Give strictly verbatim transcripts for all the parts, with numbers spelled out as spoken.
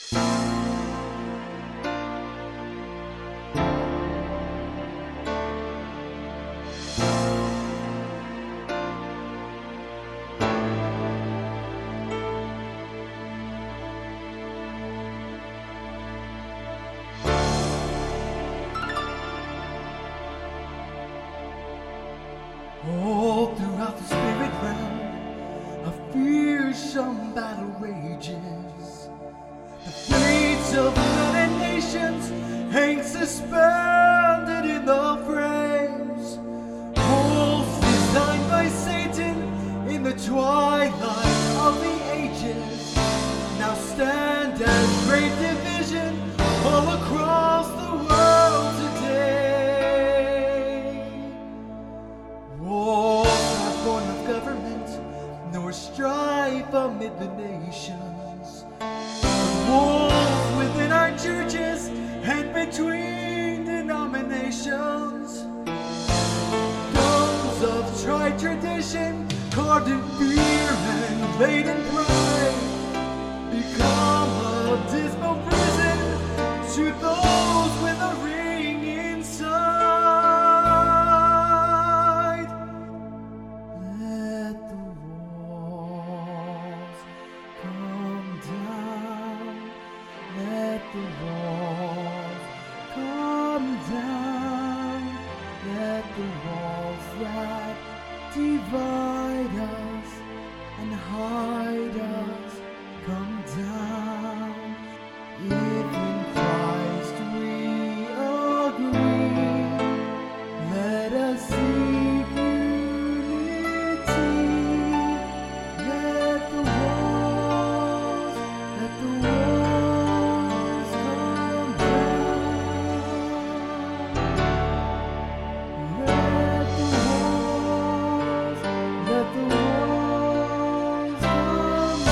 All throughout the spirit realm, a fearsome battle rages. The fates of men and nations hang suspended in the frames. Holes designed by Satan in the twilight of the ages now stand as great division all across the world today. Wars not born of government, nor strife amid the nations. Wars within our churches and between denominations. Domes of tried tradition, carved in fear and laid in pride, become a dismal prison to those with a ring inside. Let the walls come down. Let the walls come down. Let the walls that divide us and hide us come down. If in Christ we agree, let us seek unity. Let the walls, let the walls come down. Let the walls, let the walls come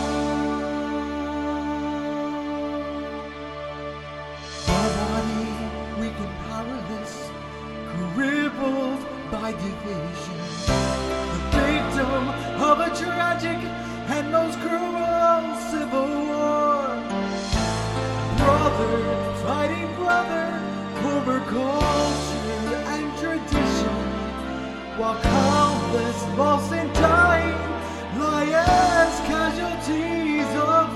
down. Our body, weak and powerless, crippled by division, the victim of a tragic and most cruel civil war. Brother fighting brother over culture and tradition, while countless lost and dying lie as casualties of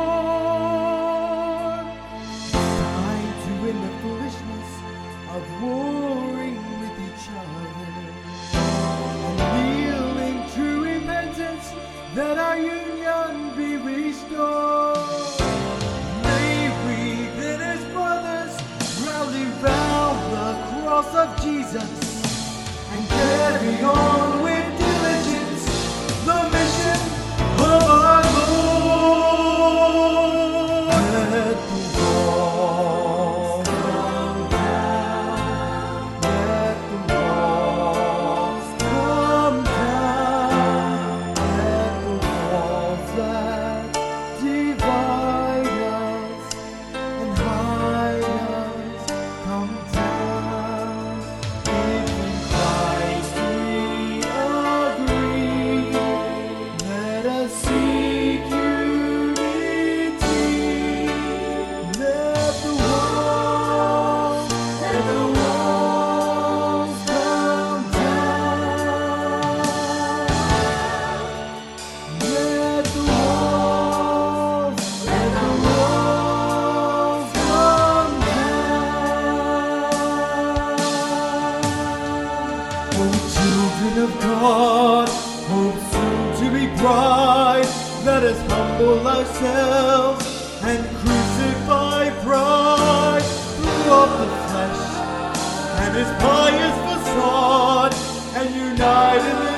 war. It's time to end the foolishness of warring with each other and kneeling true repentance that our union be restored. May we then as brothers rally round the cross of Jesus and carry on with diligence the mission of our Lord. Let the walls come down. Let the walls come down. Let the walls that divide us and hide us come down. If in Christ we agree, let us seek unity. Let the walls, let the walls come down. Let the walls, let the walls come down. Oh, children of God, hope soon to be bride, let us humble ourselves and crucify pride, throw off the flesh and his pious facade, and unite in the